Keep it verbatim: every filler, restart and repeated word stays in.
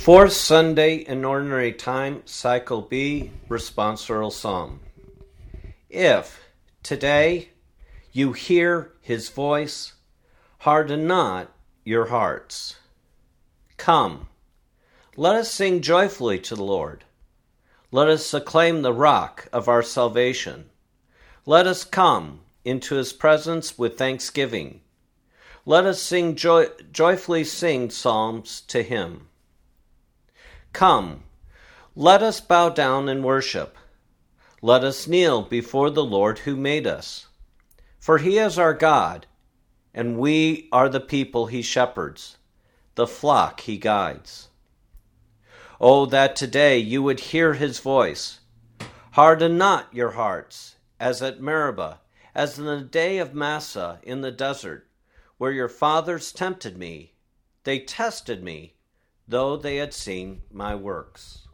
Fourth Sunday in Ordinary Time, Cycle B, Responsorial Psalm. If today you hear his voice, harden not your hearts. Come, let us sing joyfully to the Lord. Let us acclaim the rock of our salvation. Let us come into his presence with thanksgiving. Let us sing joy- joyfully sing psalms to him. Come, let us bow down and worship. Let us kneel before the Lord who made us. For he is our God, and we are the people he shepherds, the flock he guides. Oh, that today you would hear his voice. Harden not your hearts, as at Meribah, as in the day of Massah in the desert, where your fathers tempted me. They tested me, though they had seen my works.